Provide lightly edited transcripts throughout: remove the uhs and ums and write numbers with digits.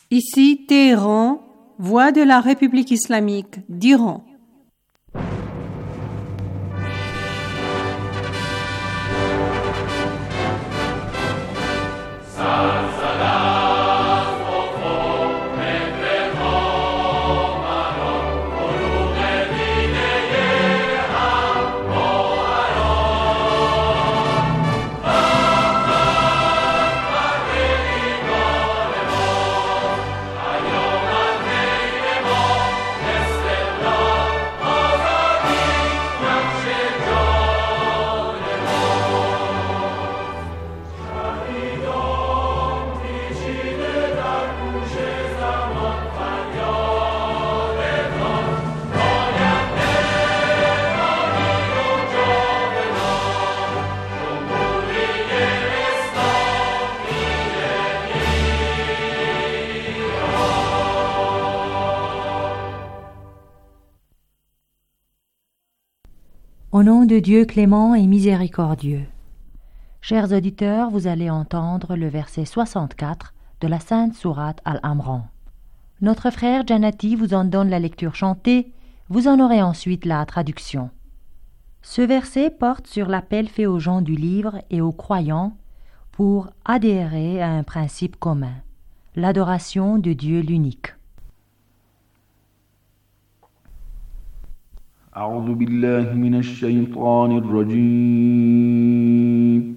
Ici Téhéran, voix de la République islamique d'Iran. Au nom de Dieu clément et miséricordieux. Chers auditeurs, vous allez entendre le verset 64 de la sainte sourate Al-Imran. Notre frère Janati vous en donne la lecture chantée, vous en aurez ensuite la traduction. Ce verset porte sur l'appel fait aux gens du livre et aux croyants pour adhérer à un principe commun, l'adoration de Dieu l'unique. أعوذ بالله من الشيطان الرجيم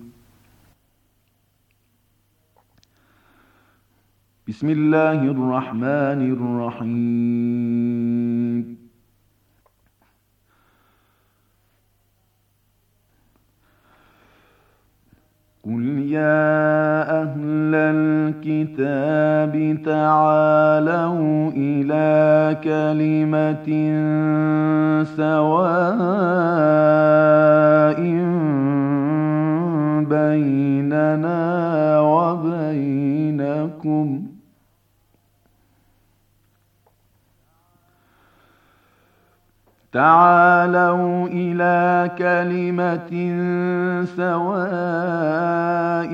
بسم الله الرحمن الرحيم قل يا أهل الكتاب تعالوا إلى كلمة سواء بيننا وبينكم تعالوا إلى كلمة سواء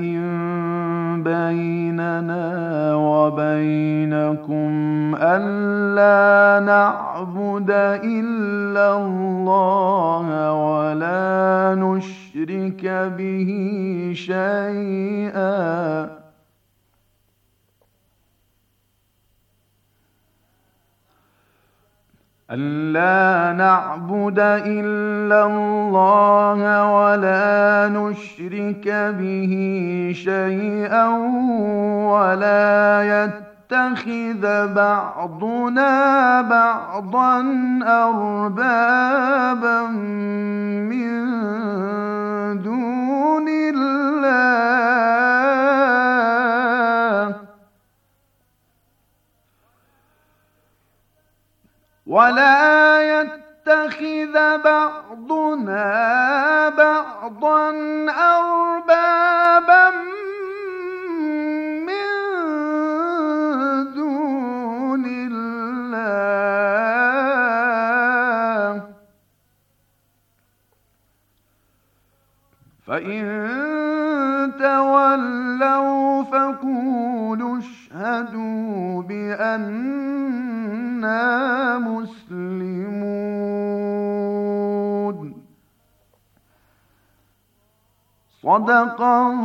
بيننا وبينكم ألا نعبد إلا الله ولا نشرك به شيئا ألا نعبد إلا الله ولا نشرك به شيئا ولا يتخذ بعضنا بعضا أربابا من دون الله ولا يتخذ بعضنا بعضا أربابا من دون الله فإن تولوا فقولوا اشهدوا بأننا مسلمون صدق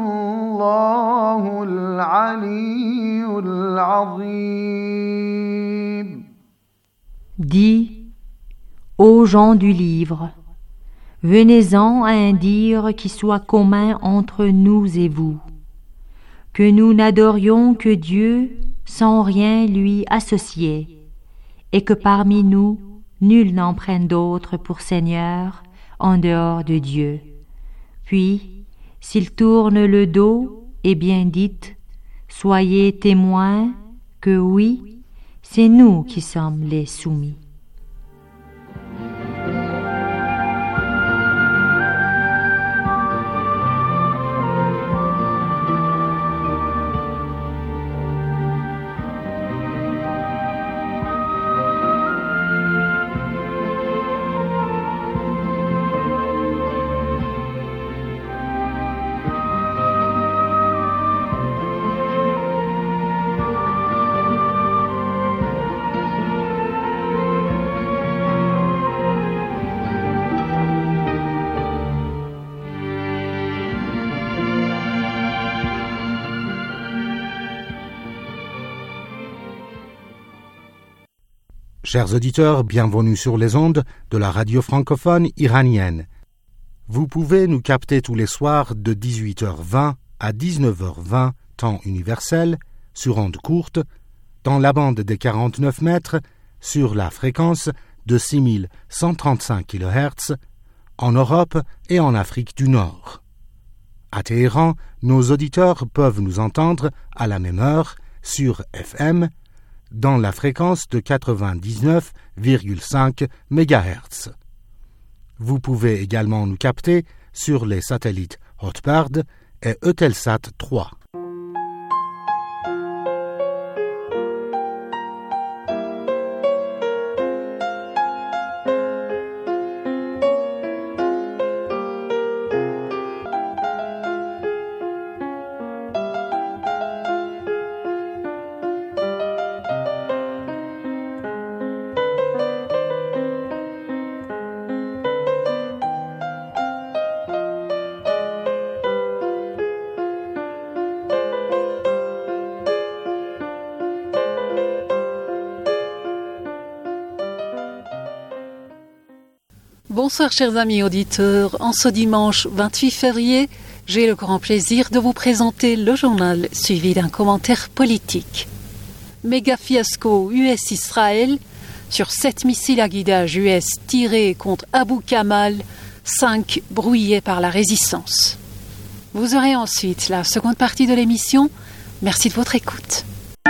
الله العلي العظيم. Dis, ô gens du livre, venez-en à un dire qui soit commun entre nous et vous, que nous n'adorions que Dieu sans rien lui associer, et que parmi nous, nul n'en prenne d'autre pour Seigneur en dehors de Dieu. Puis, s'il tourne le dos, eh bien dites, soyez témoins que oui, c'est nous qui sommes les soumis. Chers auditeurs, bienvenue sur les ondes de la radio francophone iranienne. Vous pouvez nous capter tous les soirs de 18h20 à 19h20, temps universel, sur ondes courtes, dans la bande des 49 mètres, sur la fréquence de 6135 kHz, en Europe et en Afrique du Nord. À Téhéran, nos auditeurs peuvent nous entendre à la même heure sur FM, dans la fréquence de 99,5 MHz. Vous pouvez également nous capter sur les satellites Hotbird et Eutelsat 3. Bonsoir chers amis auditeurs, en ce dimanche 28 février, j'ai le grand plaisir de vous présenter le journal suivi d'un commentaire politique. Méga fiasco US-Israël, sur 7 missiles à guidage US tirés contre Abu Kamal, 5 brouillés par la résistance. Vous aurez ensuite la seconde partie de l'émission. Merci de votre écoute.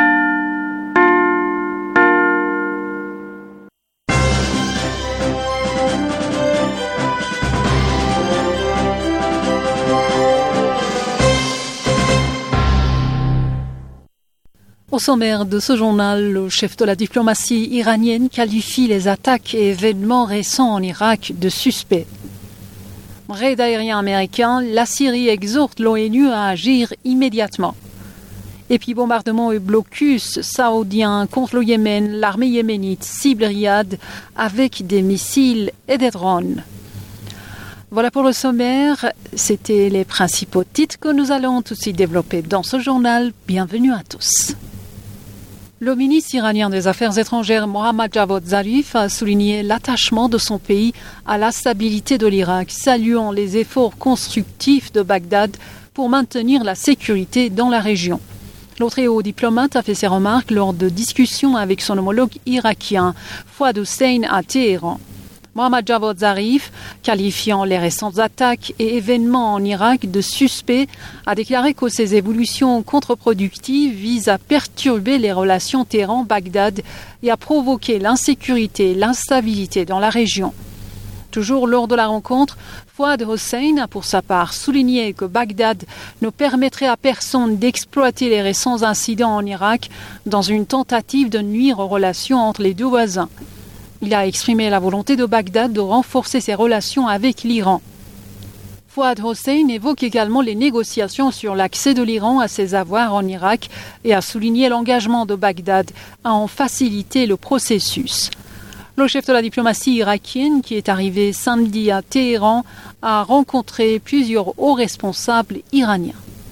Au sommaire de ce journal, le chef de la diplomatie iranienne qualifie les attaques et événements récents en Irak de suspects. Raid aérien américain, la Syrie exhorte l'ONU à agir immédiatement. Et puis bombardement et blocus saoudien contre le Yémen, l'armée yéménite cible Riyad avec des missiles et des drones. Voilà pour le sommaire, c'était les principaux titres que nous allons tout de suite développer dans ce journal. Bienvenue à tous. Le ministre iranien des Affaires étrangères Mohammad Javad Zarif a souligné l'attachement de son pays à la stabilité de l'Irak, saluant les efforts constructifs de Bagdad pour maintenir la sécurité dans la région. Le très haut diplomate a fait ses remarques lors de discussions avec son homologue irakien, Fouad Hussein, à Téhéran. Mohammad Javad Zarif, qualifiant les récentes attaques et événements en Irak de suspects, a déclaré que ces évolutions contre-productives visent à perturber les relations Téhéran-Bagdad et à provoquer l'insécurité et l'instabilité dans la région. Toujours lors de la rencontre, Fouad Hussein a pour sa part souligné que Bagdad ne permettrait à personne d'exploiter les récents incidents en Irak dans une tentative de nuire aux relations entre les deux voisins. Il a exprimé la volonté de Bagdad de renforcer ses relations avec l'Iran. Fouad Hussein évoque également les négociations sur l'accès de l'Iran à ses avoirs en Irak et a souligné l'engagement de Bagdad à en faciliter le processus. Le chef de la diplomatie irakienne, qui est arrivé samedi à Téhéran, a rencontré plusieurs hauts responsables iraniens.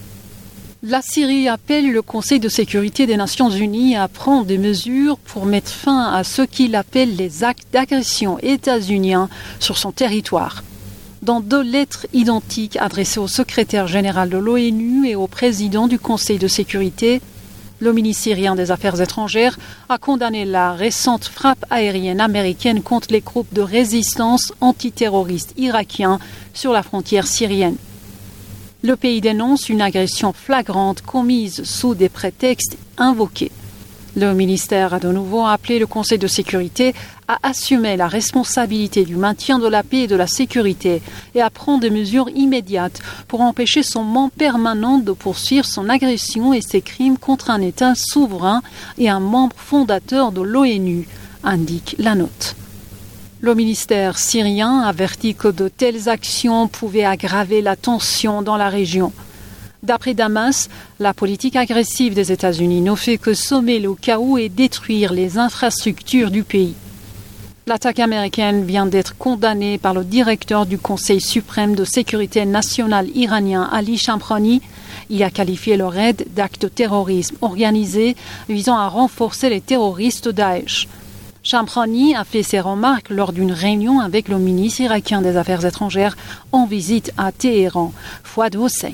La Syrie appelle le Conseil de sécurité des Nations Unies à prendre des mesures pour mettre fin à ce qu'il appelle les actes d'agression états-uniens sur son territoire. Dans 2 lettres identiques adressées au secrétaire général de l'ONU et au président du Conseil de sécurité, le ministre syrien des Affaires étrangères a condamné la récente frappe aérienne américaine contre les groupes de résistance antiterroristes irakiens sur la frontière syrienne. Le pays dénonce une agression flagrante commise sous des prétextes invoqués. Le ministère a de nouveau appelé le Conseil de sécurité à assumer la responsabilité du maintien de la paix et de la sécurité et à prendre des mesures immédiates pour empêcher son membre permanent de poursuivre son agression et ses crimes contre un État souverain et un membre fondateur de l'ONU, indique la note. Le ministère syrien avertit que de telles actions pouvaient aggraver la tension dans la région. D'après Damas, la politique agressive des États-Unis ne fait que semer le chaos et détruire les infrastructures du pays. L'attaque américaine vient d'être condamnée par le directeur du Conseil suprême de sécurité nationale iranien Ali Shamkhani. Il a qualifié le raid d'acte de terrorisme organisé visant à renforcer les terroristes Daesh. Shamkhani a fait ses remarques lors d'une réunion avec le ministre irakien des Affaires étrangères en visite à Téhéran, Fouad Hossein.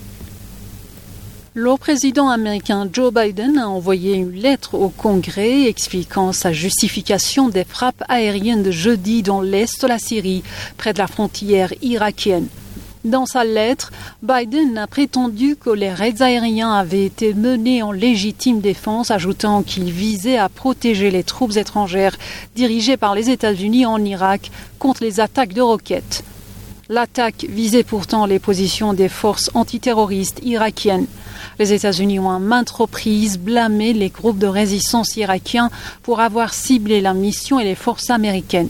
Le président américain Joe Biden a envoyé une lettre au Congrès expliquant sa justification des frappes aériennes de jeudi dans l'est de la Syrie, près de la frontière irakienne. Dans sa lettre, Biden a prétendu que les raids aériens avaient été menés en légitime défense, ajoutant qu'il visait à protéger les troupes étrangères dirigées par les États-Unis en Irak contre les attaques de roquettes. L'attaque visait pourtant les positions des forces antiterroristes irakiennes. Les États-Unis ont à maintes reprises blâmé les groupes de résistance irakiens pour avoir ciblé la mission et les forces américaines.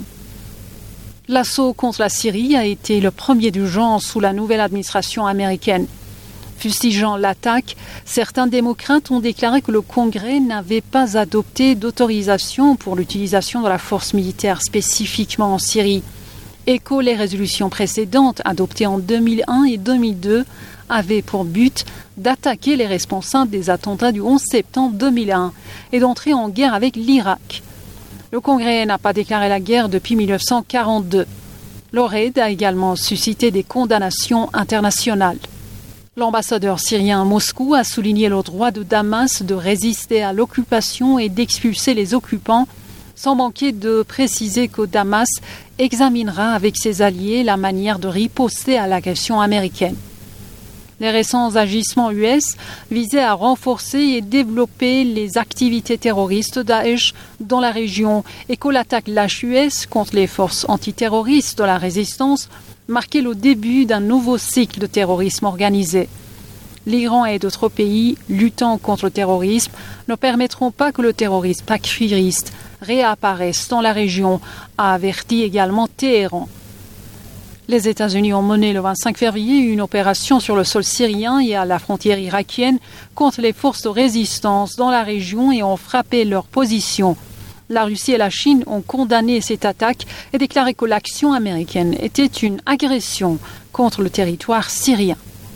L'assaut contre la Syrie a été le premier du genre sous la nouvelle administration américaine. Fustigeant l'attaque, certains démocrates ont déclaré que le Congrès n'avait pas adopté d'autorisation pour l'utilisation de la force militaire spécifiquement en Syrie, et que les résolutions précédentes, adoptées en 2001 et 2002, avaient pour but d'attaquer les responsables des attentats du 11 septembre 2001 et d'entrer en guerre avec l'Irak. Le Congrès n'a pas déclaré la guerre depuis 1942. Le raid a également suscité des condamnations internationales. L'ambassadeur syrien à Moscou a souligné le droit de Damas de résister à l'occupation et d'expulser les occupants, sans manquer de préciser que Damas examinera avec ses alliés la manière de riposter à l'agression américaine. Les récents agissements US visaient à renforcer et développer les activités terroristes Daesh dans la région et que l'attaque lâche-US contre les forces antiterroristes de la résistance marquait le début d'un nouveau cycle de terrorisme organisé. L'Iran et d'autres pays luttant contre le terrorisme ne permettront pas que le terrorisme takfiriste réapparaisse dans la région, a averti également Téhéran. Les États-Unis ont mené le 25 février une opération sur le sol syrien et à la frontière irakienne contre les forces de résistance dans la région et ont frappé leur position. La Russie et la Chine ont condamné cette attaque et déclaré que l'action américaine était une agression contre le territoire syrien.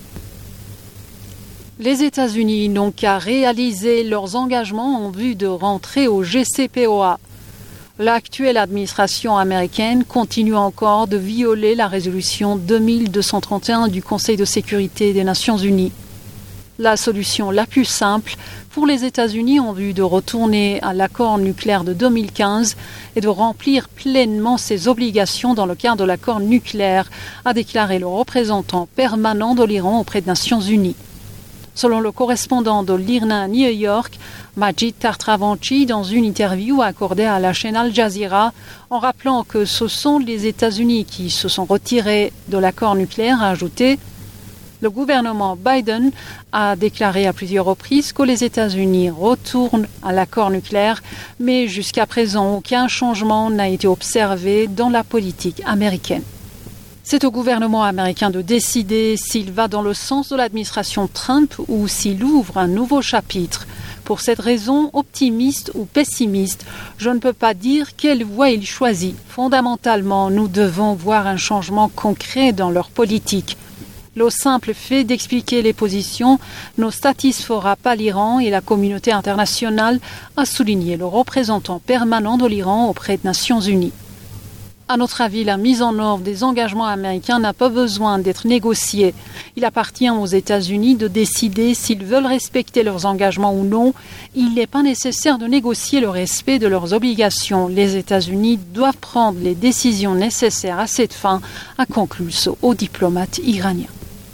Les États-Unis n'ont qu'à réaliser leurs engagements en vue de rentrer au JCPOA. L'actuelle administration américaine continue encore de violer la résolution 2231 du Conseil de sécurité des Nations Unies. La solution la plus simple pour les États-Unis en vue de retourner à l'accord nucléaire de 2015 est de remplir pleinement ses obligations dans le cadre de l'accord nucléaire, a déclaré le représentant permanent de l'Iran auprès des Nations Unies. Selon le correspondant de l'IRNA à New York, Majid Tartravanchi, dans une interview accordée à la chaîne Al Jazeera, en rappelant que ce sont les États-Unis qui se sont retirés de l'accord nucléaire, a ajouté « Le gouvernement Biden a déclaré à plusieurs reprises que les États-Unis retournent à l'accord nucléaire, mais jusqu'à présent, aucun changement n'a été observé dans la politique américaine. » C'est au gouvernement américain de décider s'il va dans le sens de l'administration Trump ou s'il ouvre un nouveau chapitre. Pour cette raison, optimiste ou pessimiste, je ne peux pas dire quelle voie il choisit. Fondamentalement, nous devons voir un changement concret dans leur politique. Le simple fait d'expliquer les positions ne satisfera pas l'Iran et la communauté internationale, a souligné le représentant permanent de l'Iran auprès des Nations Unies. À notre avis, la mise en œuvre des engagements américains n'a pas besoin d'être négociée. Il appartient aux États-Unis de décider s'ils veulent respecter leurs engagements ou non. Il n'est pas nécessaire de négocier le respect de leurs obligations. Les États-Unis doivent prendre les décisions nécessaires à cette fin, a conclu ce haut diplomate iranien.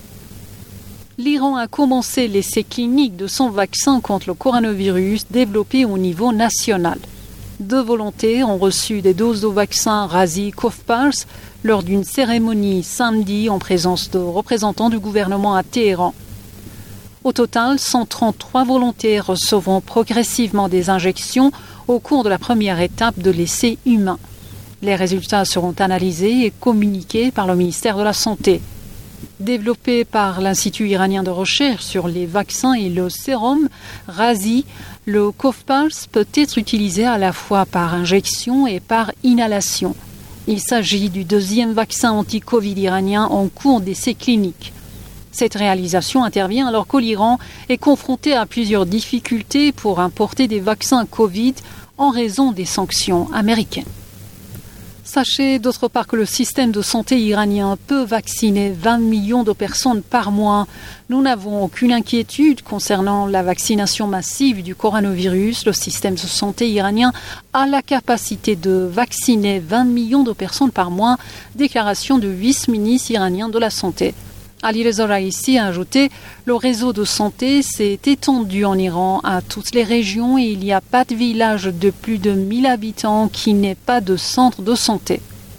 L'Iran a commencé l'essai clinique de son vaccin contre le coronavirus développé au niveau national. 2 volontaires ont reçu des doses de vaccin Razi-Covpars lors d'une cérémonie samedi en présence de représentants du gouvernement à Téhéran. Au total, 133 volontaires recevront progressivement des injections au cours de la première étape de l'essai humain. Les résultats seront analysés et communiqués par le ministère de la Santé. Développé par l'Institut iranien de recherche sur les vaccins et le sérum Razi, le Covpars peut être utilisé à la fois par injection et par inhalation. Il s'agit du 2e vaccin anti-Covid iranien en cours d'essai clinique. Cette réalisation intervient alors que l'Iran est confronté à plusieurs difficultés pour importer des vaccins Covid, en raison des sanctions américaines. Sachez d'autre part que le système de santé iranien peut vacciner 20 millions de personnes par mois. Nous n'avons aucune inquiétude concernant la vaccination massive du coronavirus. Le système de santé iranien a la capacité de vacciner 20 millions de personnes par mois. Déclaration du vice-ministre iranien de la Santé. Ali Reza Raisi a ajouté « Le réseau de santé s'est étendu en Iran à toutes les régions et il n'y a pas de village de plus de 1000 habitants qui n'ait pas de centre de santé. »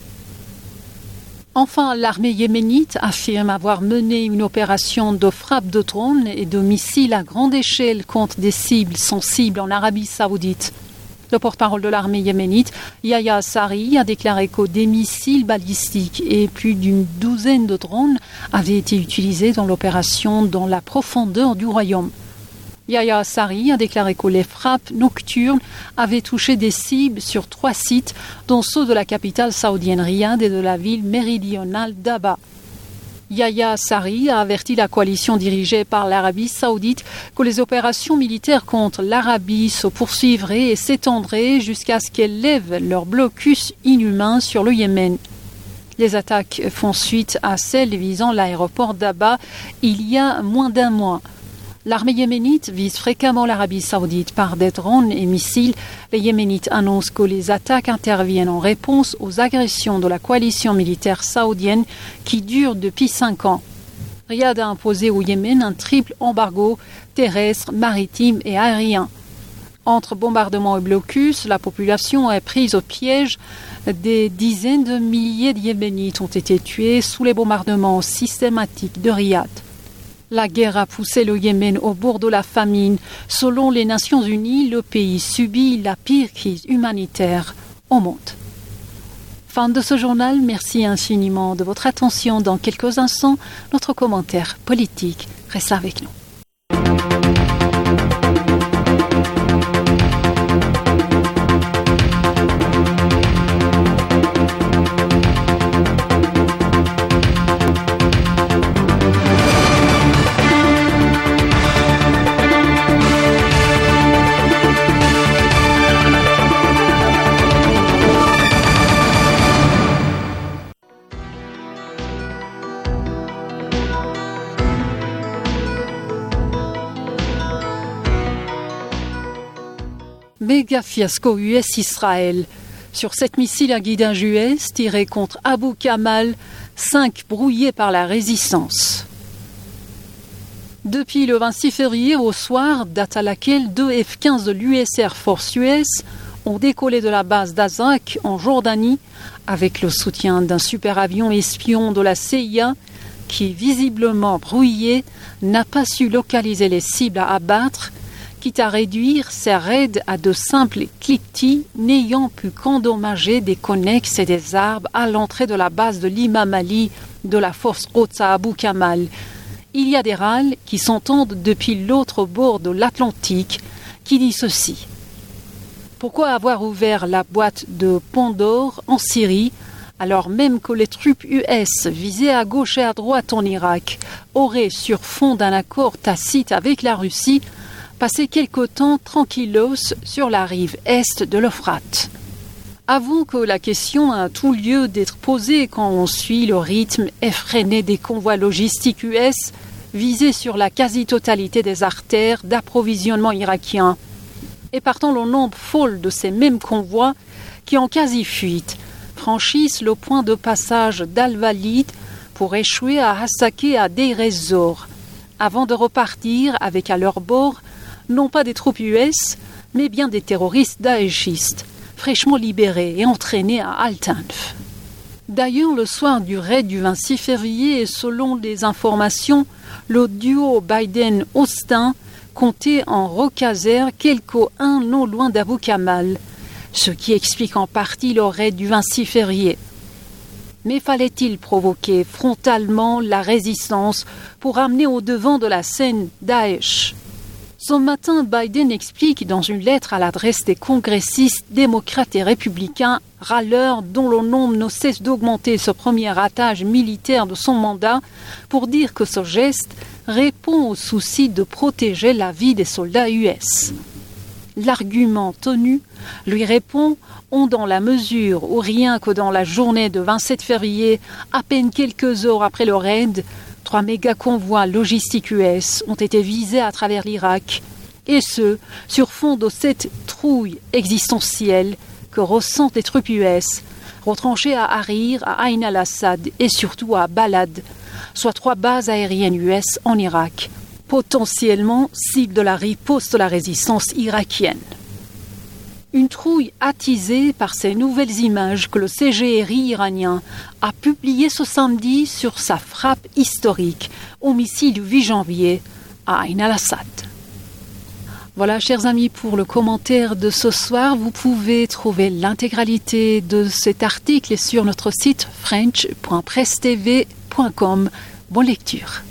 Enfin, l'armée yéménite affirme avoir mené une opération de frappe de drones et de missiles à grande échelle contre des cibles sensibles en Arabie saoudite. Le porte-parole de l'armée yéménite, Yahya Sarri, a déclaré que des missiles balistiques et plus d'une douzaine de drones avaient été utilisés dans l'opération dans la profondeur du royaume. Yahya Sarri a déclaré que les frappes nocturnes avaient touché des cibles sur 3 sites, dont ceux de la capitale saoudienne Riyad et de la ville méridionale d'Aba. Yahya Sarri a averti la coalition dirigée par l'Arabie saoudite que les opérations militaires contre l'Arabie se poursuivraient et s'étendraient jusqu'à ce qu'elles lèvent leur blocus inhumain sur le Yémen. Les attaques font suite à celles visant l'aéroport d'Aba il y a moins d'un mois. L'armée yéménite vise fréquemment l'Arabie saoudite par des drones et missiles. Les Yéménites annoncent que les attaques interviennent en réponse aux agressions de la coalition militaire saoudienne qui dure depuis 5 ans. Riyad a imposé au Yémen un triple embargo terrestre, maritime et aérien. Entre bombardements et blocus, la population est prise au piège. Des dizaines de milliers de Yéménites ont été tués sous les bombardements systématiques de Riyad. La guerre a poussé le Yémen au bord de la famine. Selon les Nations Unies, le pays subit la pire crise humanitaire au monde. Fin de ce journal, merci infiniment de votre attention. Dans quelques instants, notre commentaire politique. Restez avec nous. Méga fiasco US-Israël. Sur 7 missiles à guidage US tirés contre Abu Kamal, 5 brouillés par la résistance. Depuis le 26 février au soir, date à laquelle 2 F-15 de l'US Air Force US ont décollé de la base d'Azraq en Jordanie avec le soutien d'un superavion espion de la CIA qui, visiblement brouillé, n'a pas su localiser les cibles à abattre, quitte à réduire ses raids à de simples cliquetis n'ayant pu qu'endommager des connexes et des arbres à l'entrée de la base de l'imam Ali de la force Quds à Abu Kamal. Il y a des râles qui s'entendent depuis l'autre bord de l'Atlantique qui dit ceci. Pourquoi avoir ouvert la boîte de Pandore en Syrie alors même que les troupes US visées à gauche et à droite en Irak auraient, sur fond d'un accord tacite avec la Russie, passé quelque temps tranquillos sur la rive est de l'Euphrate. Avouons que la question a tout lieu d'être posée quand on suit le rythme effréné des convois logistiques US visés sur la quasi-totalité des artères d'approvisionnement irakiens. Et partant le nombre folle de ces mêmes convois qui, en quasi-fuite, franchissent le point de passage d'Al-Walid pour échouer à Hasaka et à Deir ez-Zor, avant de repartir avec à leur bord non pas des troupes US, mais bien des terroristes daéchistes, fraîchement libérés et entraînés à Al-Tanf. D'ailleurs, le soir du raid du 26 février, selon les informations, le duo Biden-Austin comptait en recaser quelque non loin d'Abu Kamal, ce qui explique en partie le raid du 26 février. Mais fallait-il provoquer frontalement la résistance pour amener au devant de la scène Daesh ? Ce matin, Biden explique dans une lettre à l'adresse des congressistes démocrates et républicains, râleurs dont le nombre ne cesse d'augmenter ce premier ratage militaire de son mandat, pour dire que ce geste répond au souci de protéger la vie des soldats US. l'argument tenu, lui répond « dans la mesure où rien que dans la journée de 27 février, à peine quelques heures après le raid, 3 méga-convois logistiques US ont été visés à travers l'Irak, et ce, sur fond de cette trouille existentielle que ressentent les troupes US, retranchées à Harir, à Ain al-Assad et surtout à Balad, soit 3 bases aériennes US en Irak, potentiellement cible de la riposte de la résistance irakienne. Une trouille attisée par ces nouvelles images que le CGRI iranien a publiées ce samedi sur sa frappe historique au missile du 8 janvier à Ain al-Assad. Voilà, chers amis, pour le commentaire de ce soir. Vous pouvez trouver l'intégralité de cet article sur notre site french.presstv.com. Bonne lecture.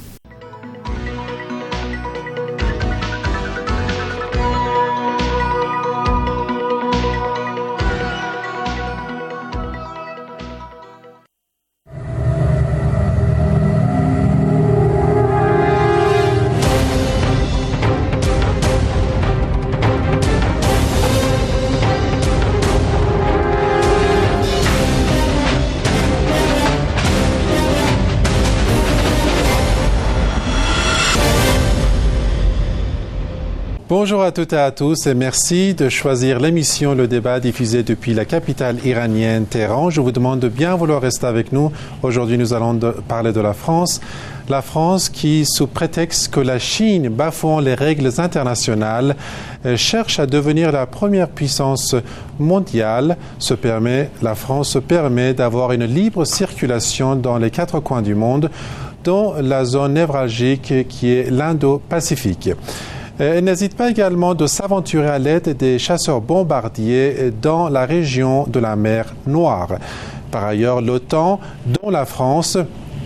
Bonjour à toutes et à tous et merci de choisir l'émission Le Débat diffusée depuis la capitale iranienne Téhéran. Je vous demande de bien vouloir rester avec nous. Aujourd'hui, nous allons parler de la France. La France qui, sous prétexte que la Chine, bafouant les règles internationales, cherche à devenir la première puissance mondiale, la France se permet d'avoir une libre circulation dans les 4 coins du monde, dont la zone névralgique qui est l'Indo-Pacifique. Elle n'hésite pas également de s'aventurer à l'aide des chasseurs bombardiers dans la région de la mer Noire. Par ailleurs, l'OTAN, dont la France,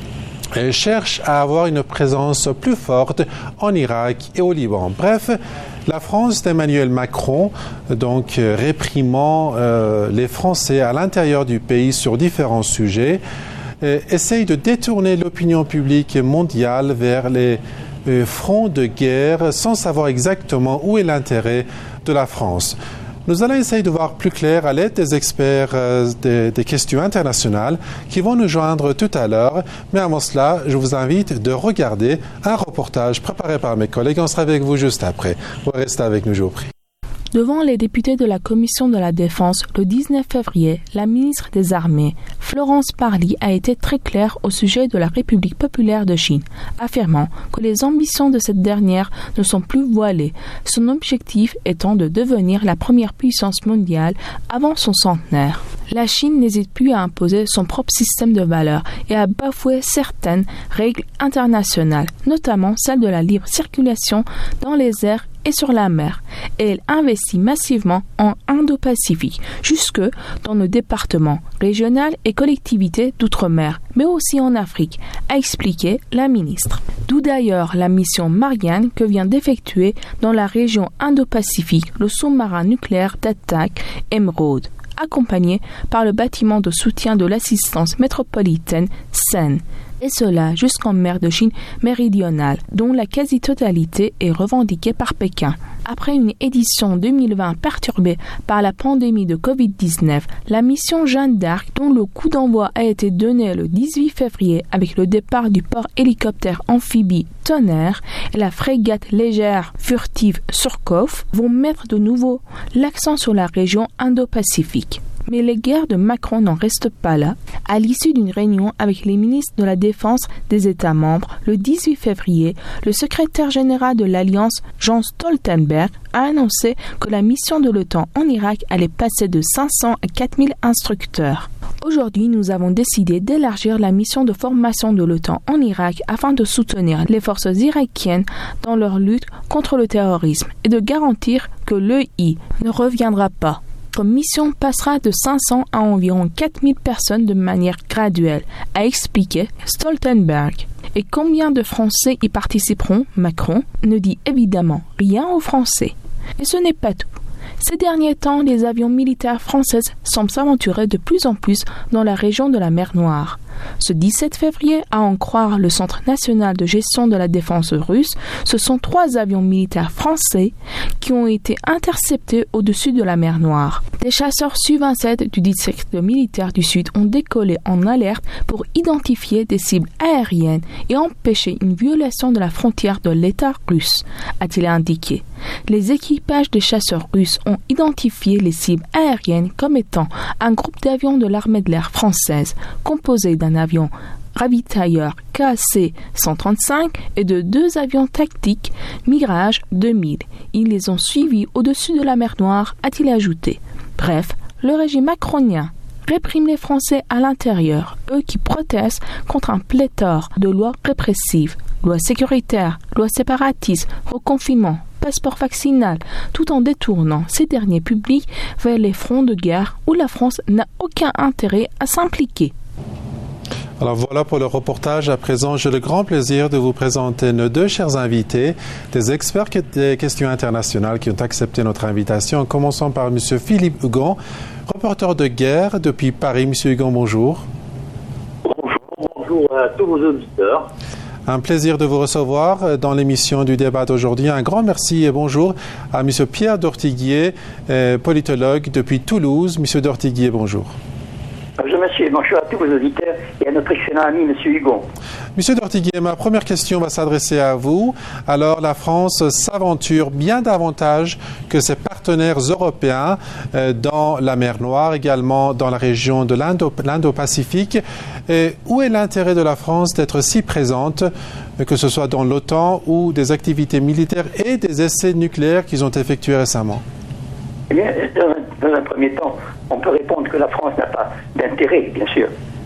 cherche à avoir une présence plus forte en Irak et au Liban. Bref, la France d'Emmanuel Macron, donc réprimant les Français à l'intérieur du pays sur différents sujets, essaye de détourner l'opinion publique mondiale vers les front de guerre sans savoir exactement où est l'intérêt de la France. Nous allons essayer de voir plus clair à l'aide des experts des questions internationales qui vont nous joindre tout à l'heure. Mais avant cela, je vous invite de regarder un reportage préparé par mes collègues. On sera avec vous juste après. Vous restez avec nous, je vous prie. Devant les députés de la Commission de la Défense, le 19 février, la ministre des Armées, Florence Parly, a été très claire au sujet de la République populaire de Chine, affirmant que les ambitions de cette dernière ne sont plus voilées, son objectif étant de devenir la première puissance mondiale avant son centenaire. La Chine n'hésite plus à imposer son propre système de valeurs et à bafouer certaines règles internationales, notamment celle de la libre circulation dans les airs et sur la mer, et elle investit massivement en Indo-Pacifique, jusque dans nos départements régionaux et collectivités d'outre-mer, mais aussi en Afrique, a expliqué la ministre. D'où d'ailleurs la mission Marianne que vient d'effectuer dans la région Indo-Pacifique le sous-marin nucléaire d'attaque Emerald, accompagné par le bâtiment de soutien de l'assistance métropolitaine SEN, et cela jusqu'en mer de Chine méridionale, dont la quasi-totalité est revendiquée par Pékin. Après une édition 2020 perturbée par la pandémie de Covid-19, la mission Jeanne d'Arc, dont le coup d'envoi a été donné le 18 février avec le départ du port hélicoptère amphibie Tonnerre et la frégate légère furtive Surcouf, vont mettre de nouveau l'accent sur la région Indo-Pacifique. Mais les guerres de Macron n'en restent pas là. À l'issue d'une réunion avec les ministres de la Défense des États membres, le 18 février, le secrétaire général de l'Alliance, Jens Stoltenberg, a annoncé que la mission de l'OTAN en Irak allait passer de 500 à 4000 instructeurs. Aujourd'hui, nous avons décidé d'élargir la mission de formation de l'OTAN en Irak afin de soutenir les forces irakiennes dans leur lutte contre le terrorisme et de garantir que l'EI ne reviendra pas. Notre mission passera de 500 à environ 4000 personnes de manière graduelle, a expliqué Stoltenberg. Et combien de Français y participeront? Macron ne dit évidemment rien aux Français. Et ce n'est pas tout. Ces derniers temps, les avions militaires français semblent s'aventurer de plus en plus dans la région de la mer Noire. Ce 17 février, à en croire le Centre national de gestion de la défense russe, ce sont 3 avions militaires français qui ont été interceptés au-dessus de la mer Noire. Des chasseurs Su-27 du district militaire du Sud ont décollé en alerte pour identifier des cibles aériennes et empêcher une violation de la frontière de l'État russe, a-t-il indiqué. Les équipages des chasseurs russes ont identifié les cibles aériennes comme étant un groupe d'avions de l'armée de l'air française composé d'un avion ravitailleur KC-135 et de 2 avions tactiques Mirage 2000. Ils les ont suivis au-dessus de la mer Noire, a-t-il ajouté. Bref, le régime macronien réprime les Français à l'intérieur, eux qui protestent contre un pléthore de lois répressives, lois sécuritaires, lois séparatistes, reconfinement, passeport vaccinal, tout en détournant ces derniers publics vers les fronts de guerre où la France n'a aucun intérêt à s'impliquer. Alors voilà pour le reportage. À présent, j'ai le grand plaisir de vous présenter nos 2 chers invités, des experts des questions internationales qui ont accepté notre invitation. Commençons par M. Philippe Hugon, reporter de guerre depuis Paris. M. Hugon, bonjour. Bonjour à tous vos auditeurs. Un plaisir de vous recevoir dans l'émission du débat d'aujourd'hui. Un grand merci et bonjour à M. Pierre Dortiguier, politologue depuis Toulouse. M. Dortiguier, bonjour. Bonjour à tous vos auditeurs et à notre excellent ami, M. Hugon. Monsieur Dortiguier, ma première question va s'adresser à vous. Alors, la France s'aventure bien davantage que ses partenaires européens dans la mer Noire, également dans la région de l'Indo-Pacifique. Et où est l'intérêt de la France d'être si présente, que ce soit dans l'OTAN ou des activités militaires et des essais nucléaires qu'ils ont effectués récemment? Eh bien, dans un premier temps, on peut répondre que la France n'a pas d'intérêt, bien sûr,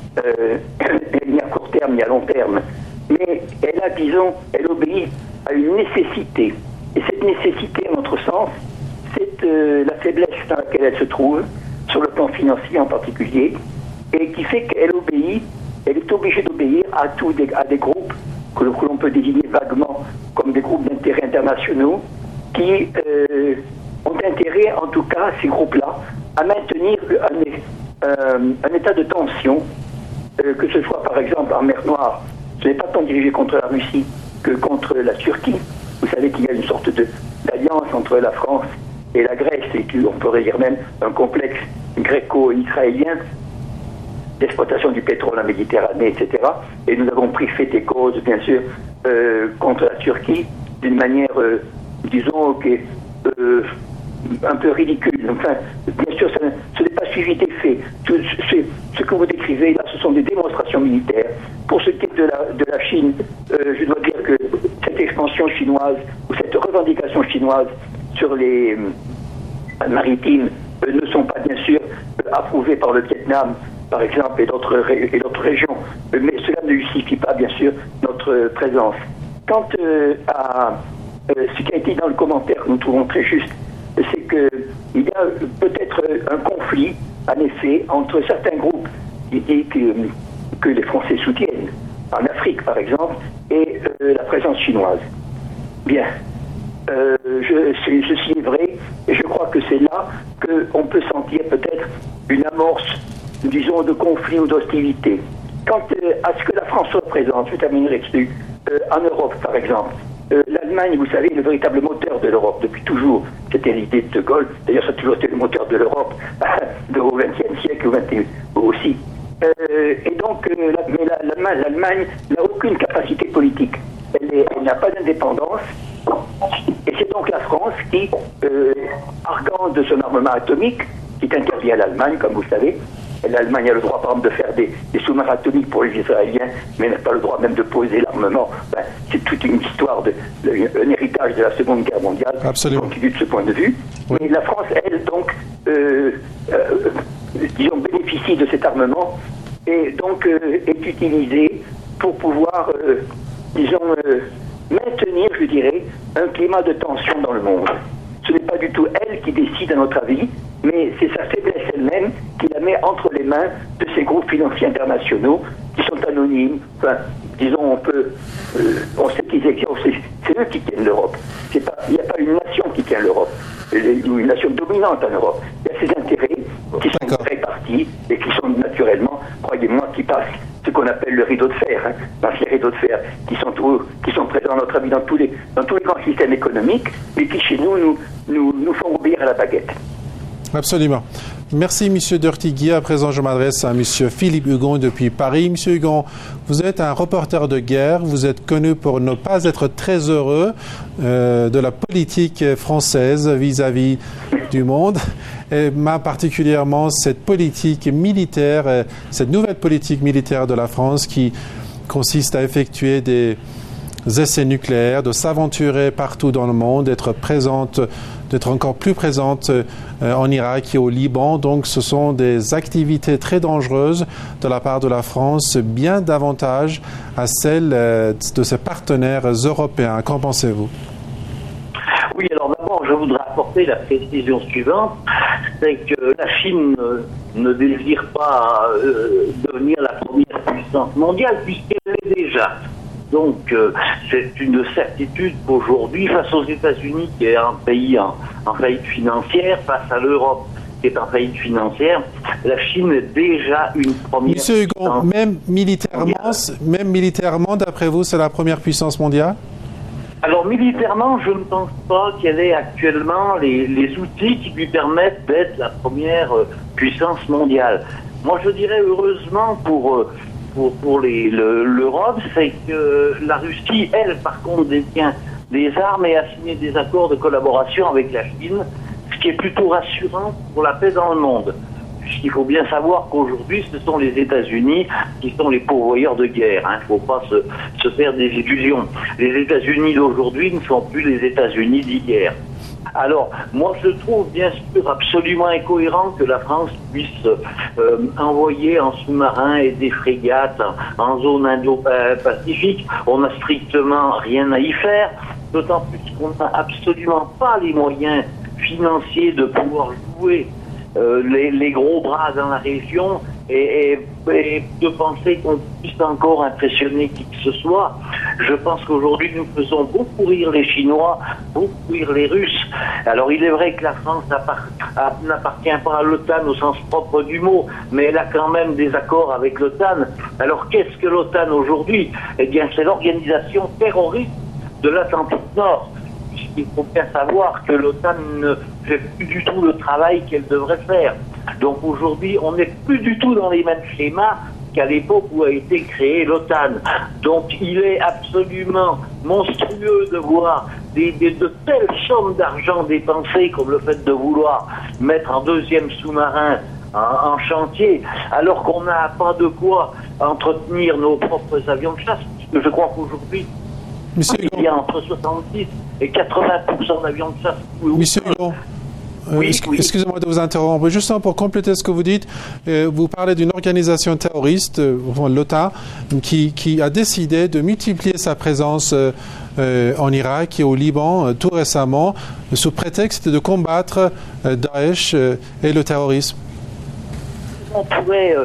ni à court terme, ni à long terme. Mais elle obéit à une nécessité. Et cette nécessité, à notre sens, c'est la faiblesse dans laquelle elle se trouve, sur le plan financier en particulier, et qui fait qu'elle est obligée d'obéir à des groupes que l'on peut désigner vaguement comme des groupes d'intérêt internationaux, qui ont intérêt, en tout cas, ces groupes-là, à maintenir un état de tension, que ce soit par exemple en mer Noire. Ce n'est pas tant dirigé contre la Russie que contre la Turquie. Vous savez qu'il y a une sorte d'alliance entre la France et la Grèce, et on pourrait dire même un complexe gréco-israélien d'exploitation du pétrole en Méditerranée, etc. Et nous avons pris fait et cause, bien sûr, contre la Turquie d'une manière, disons, qui est un peu ridicule. Enfin, bien sûr, ce n'est pas suivi des faits. Ce que vous décrivez là, ce sont des démonstrations militaires. Pour ce qui est de la Chine, je dois dire que cette expansion chinoise ou cette revendication chinoise sur les maritimes ne sont pas bien sûr approuvées par le Vietnam, par exemple, et d'autres régions. Mais cela ne justifie pas, bien sûr, notre présence. Quant à ce qui a été dans le commentaire que nous trouvons très juste, c'est qu'il y a peut-être un conflit, en effet, entre certains groupes qui disent que les Français soutiennent, en Afrique par exemple, et la présence chinoise. Bien, ceci est vrai, et je crois que c'est là qu'on peut sentir peut-être une amorce, disons, de conflit ou d'hostilité. Quant à ce que la France soit présente, je terminerai dessus, en Europe par exemple, l'Allemagne, vous savez, est le véritable moteur de l'Europe depuis toujours. C'était l'idée de De Gaulle. D'ailleurs, ça a toujours été le moteur de l'Europe au XXe siècle, au XXI aussi. Et donc, l'Allemagne n'a aucune capacité politique. Elle n'a pas d'indépendance. Et c'est donc la France qui, arguant de son armement atomique, qui est interdit à l'Allemagne, comme vous le savez. L'Allemagne a le droit, par exemple, de faire des sous-marins atomiques pour les Israéliens, mais n'a pas le droit même de poser l'armement. C'est toute une histoire, un héritage de la Seconde Guerre mondiale. Absolument. Qui continue de ce point de vue. Oui. Mais la France, elle, donc, disons, bénéficie de cet armement et donc est utilisée pour pouvoir, disons, maintenir, je dirais, un climat de tension dans le monde. Ce n'est pas du tout elle qui décide, à notre avis, mais c'est sa faiblesse elle-même qui la met entre les mains de ces groupes financiers internationaux qui sont anonymes. Enfin, disons, on sait qu'ils existent, c'est eux qui tiennent l'Europe. Il n'y a pas une nation qui tient l'Europe, ou une nation dominante en Europe. Il y a ces intérêts qui sont répartis et qui sont naturellement, croyez-moi, qui passent ce qu'on appelle le rideau de fer, l'ancien rideau de fer, qui sont présents dans notre vie, dans tous les grands systèmes économiques, et qui chez nous font obéir à la baguette. Absolument. Merci, M. D'Ortigui. À présent, je m'adresse à M. Philippe Hugon depuis Paris. M. Hugon, vous êtes un reporter de guerre. Vous êtes connu pour ne pas être très heureux de la politique française vis-à-vis du monde. Et particulièrement cette politique militaire, cette nouvelle politique militaire de la France qui consiste à effectuer des essais nucléaires, de s'aventurer partout dans le monde, d'être encore plus présente en Irak et au Liban. Donc ce sont des activités très dangereuses de la part de la France, bien davantage à celles de ses partenaires européens. Qu'en pensez-vous? Oui, alors d'abord, je voudrais apporter la précision suivante, c'est que la Chine ne désire pas devenir la première puissance mondiale, puisqu'elle l'est déjà. Donc, c'est une certitude qu'aujourd'hui, face aux États-Unis, qui est un pays en faillite financière, face à l'Europe, qui est en faillite financière, la Chine est déjà une première Monsieur Hugon, même militairement, d'après vous, c'est la première puissance mondiale? Alors, militairement, je ne pense pas qu'elle ait actuellement les outils qui lui permettent d'être la première puissance mondiale. Moi, je dirais heureusement pour l'Europe, c'est que la Russie, elle, par contre, détient des armes et a signé des accords de collaboration avec la Chine, ce qui est plutôt rassurant pour la paix dans le monde. Il faut bien savoir qu'aujourd'hui, ce sont les États-Unis qui sont les pourvoyeurs de guerre. Il ne faut pas se faire des illusions. Les États-Unis d'aujourd'hui ne sont plus les États-Unis d'hier. Alors, moi, je trouve bien sûr absolument incohérent que la France puisse envoyer en sous-marin et des frégates en zone Indo-Pacifique. On n'a strictement rien à y faire, d'autant plus qu'on n'a absolument pas les moyens financiers de pouvoir jouer les gros bras dans la région et de penser qu'on puisse encore impressionner qui que ce soit. Je pense qu'aujourd'hui, nous faisons beaucoup rire les Chinois, beaucoup rire les Russes. Alors, il est vrai que la France n'appartient pas à l'OTAN au sens propre du mot, mais elle a quand même des accords avec l'OTAN. Alors, qu'est-ce que l'OTAN aujourd'hui? Eh bien, c'est l'organisation terroriste de l'Atlantique Nord. Il faut bien savoir que l'OTAN ne fait plus du tout le travail qu'elle devrait faire. Donc aujourd'hui, on n'est plus du tout dans les mêmes schémas qu'à l'époque où a été créée l'OTAN. Donc il est absolument monstrueux de voir de telles sommes d'argent dépensées comme le fait de vouloir mettre un deuxième sous-marin en chantier, alors qu'on n'a pas de quoi entretenir nos propres avions de chasse, puisque je crois qu'aujourd'hui, il y a entre 70 et 80% d'avions de chasse. Monsieur Hugon, excusez-moi de vous interrompre. Juste pour compléter ce que vous dites, vous parlez d'une organisation terroriste, l'OTAN, qui a décidé de multiplier sa présence en Irak et au Liban tout récemment, sous prétexte de combattre Daesh et le terrorisme. On pourrait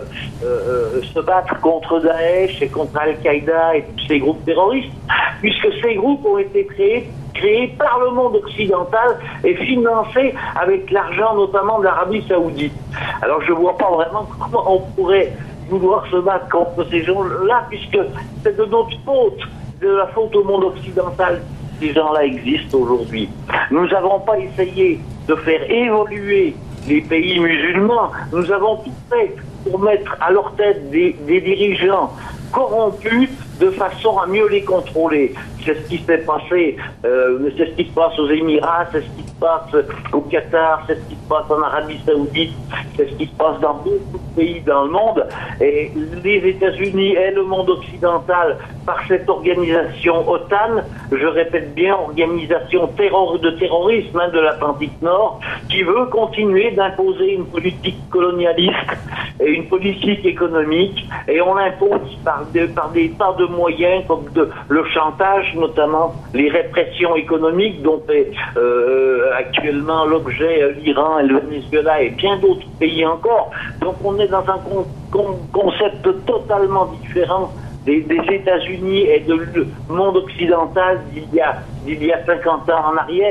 se battre contre Daesh et contre Al-Qaïda et tous ces groupes terroristes, puisque ces groupes ont été créés par le monde occidental et financés avec l'argent notamment de l'Arabie Saoudite. Alors je ne vois pas vraiment comment on pourrait vouloir se battre contre ces gens-là, puisque c'est de notre faute, de la faute au monde occidental que ces gens-là existent aujourd'hui. Nous n'avons pas essayé de faire évoluer les pays musulmans. Nous avons tout fait pour mettre à leur tête des dirigeants corrompus de façon à mieux les contrôler. C'est ce qui s'est passé, c'est ce qui se passe aux Émirats, c'est ce qui se passe au Qatar, c'est ce qui se passe en Arabie Saoudite, c'est ce qui se passe dans beaucoup de pays dans le monde. Et les États-Unis et le monde occidental, par cette organisation OTAN, je répète bien, organisation de terrorisme de l'Atlantique Nord, qui veut continuer d'imposer une politique colonialiste et une politique économique, et on l'impose par des tas de moyens comme le chantage, notamment les répressions économiques dont est actuellement l'objet l'Iran et le Venezuela et bien d'autres pays encore. Donc on est dans un concept totalement différent des États-Unis et du monde occidental d'il y a 50 ans en arrière.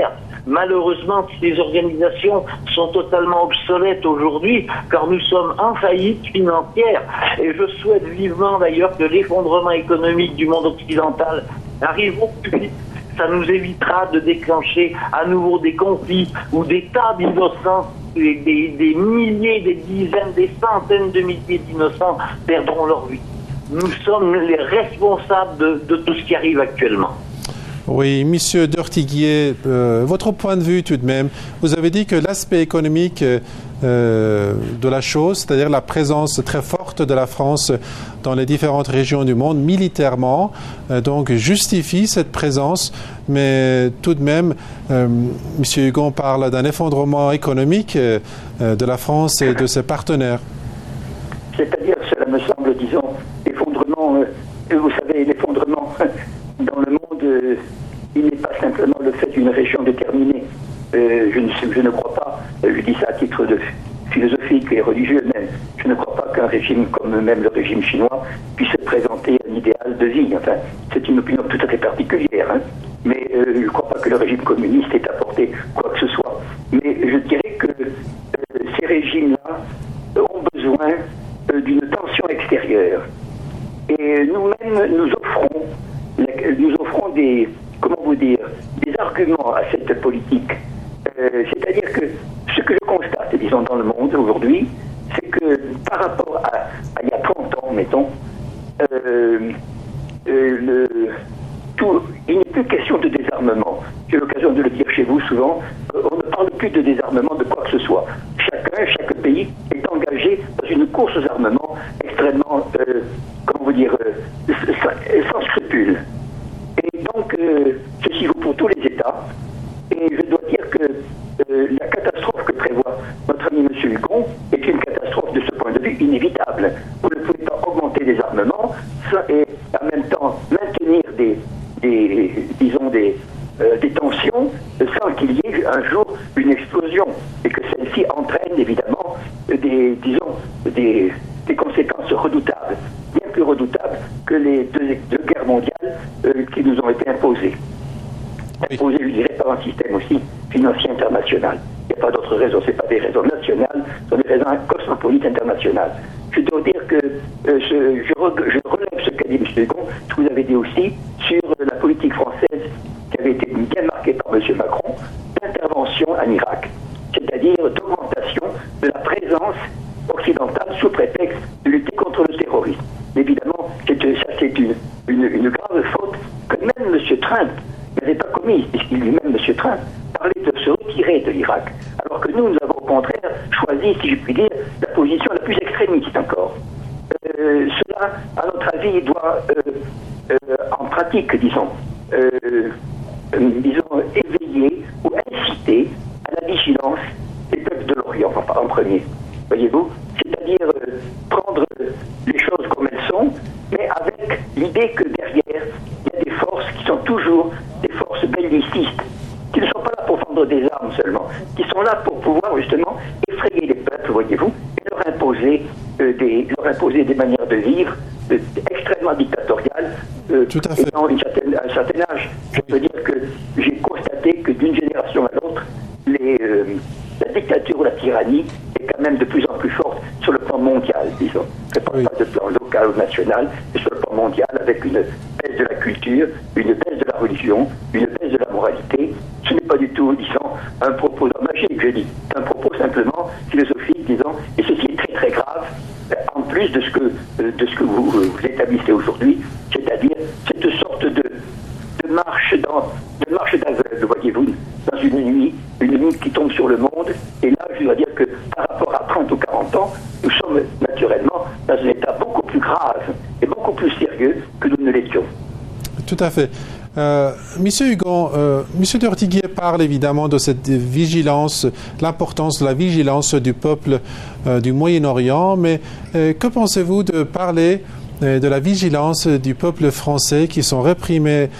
malheureusement, ces organisations sont totalement obsolètes aujourd'hui, car nous sommes en faillite financière. Et je souhaite vivement d'ailleurs que l'effondrement économique du monde occidental arrive au plus vite. Ça nous évitera de déclencher à nouveau des conflits où des tas d'innocents, des milliers, des dizaines, des centaines de milliers d'innocents perdront leur vie. Nous sommes les responsables de tout ce qui arrive actuellement. Oui, Monsieur d'Ortiguier, votre point de vue tout de même, vous avez dit que l'aspect économique de la chose, c'est-à-dire la présence très forte de la France dans les différentes régions du monde militairement, donc justifie cette présence, mais tout de même, Monsieur Hugon parle d'un effondrement économique de la France et de ses partenaires. C'est-à-dire, cela me semble, disons, l'effondrement, vous savez, l'effondrement dans le monde, il n'est pas simplement le fait d'une région déterminée. Je ne crois pas, je dis ça à titre de philosophique et religieux même, je ne crois pas qu'un régime comme même le régime chinois puisse présenter un idéal de vie. Enfin, c'est une opinion tout à fait particulière, hein. Mais je ne crois pas que le régime communiste ait apporté quoi que ce soit. Mais je dirais que ces régimes-là ont besoin d'une tension extérieure. Et nous-mêmes, nous offrons des, comment vous dire, des arguments à cette politique. C'est-à-dire que ce que je constate, disons, dans le monde aujourd'hui, c'est que par rapport à il y a 30 ans, mettons, il n'est plus question de désarmement. J'ai l'occasion de le dire chez vous souvent, on ne parle plus de désarmement de quoi que ce soit. Chaque pays est engagé dans une course aux armements extrêmement, comment vous dire, sans scrupules. Et donc, ceci vaut pour tous les États. Et je dois dire que la catastrophe que prévoit notre ami M. Hugon est une catastrophe de ce point de vue inévitable. Vous ne pouvez pas augmenter les armements et en même temps maintenir des tensions sans qu'il y ait un jour une explosion et que celle-ci entraîne évidemment des conséquences redoutables, bien plus redoutables que les deux guerres mondiales qui nous ont été imposées. Imposées, je dirais, par un système aussi financier international. Il n'y a pas d'autres raisons, ce n'est pas des raisons nationales, ce sont des raisons cosmopolites internationales. Je dois dire que je relève ce qu'a dit M. Hugon, ce que vous avez dit aussi, sur la politique française qui avait été bien marquée par M. Macron, d'intervention en Irak, c'est-à-dire d'augmentation de la présence occidentale sous prétexte de lutter contre le terrorisme. Évidemment, ça c'est une grave faute que même M. Trump n'avait pas commise, puisqu'il lui-même, M. Trump, parlait de se retirer de l'Irak. Alors que nous avons au contraire choisi, si je puis dire, la position la plus extrémiste encore. Cela, à notre avis, doit, en pratique, disons, éveiller ou inciter à la vigilance des peuples de l'Orient, en premier. Voyez-vous ? C'est-à-dire prendre les choses comme elles sont, mais avec l'idée que derrière, il y a des forces qui sont toujours des forces bellicistes, qui ne sont pas là pour vendre des armes seulement, qui sont là pour pouvoir justement effrayer les peuples, voyez-vous, et leur imposer des manières de vivre extrêmement dictatoriales, Tout à fait. ayant un certain âge. Je peux dire que j'ai constaté que d'une génération à l'autre, la dictature ou la tyrannie est quand même de plus en plus forte sur le plan mondial, disons. Je ne parle pas de plan local ou national, mais sur le plan mondial, avec une baisse de la culture, une baisse de la religion, une baisse de la moralité. Ce n'est pas du tout, disons, un propos magique, je dis. C'est un propos simplement philosophique, disons, et ceci est très très grave, en plus de ce que vous établissez aujourd'hui, c'est-à-dire cette sorte de marche d'aveugle, voyez-vous, dans une nuit qui tombe sur le monde. Et là, je dois dire que par rapport à 30 ou 40 ans, nous sommes naturellement dans un état beaucoup plus grave et beaucoup plus sérieux que nous ne l'étions. Tout à fait. Monsieur Hugon, Monsieur d'Ortiguier parle évidemment de cette vigilance, l'importance de la vigilance du peuple du Moyen-Orient, mais que pensez-vous de parler de la vigilance du peuple français qui sont réprimés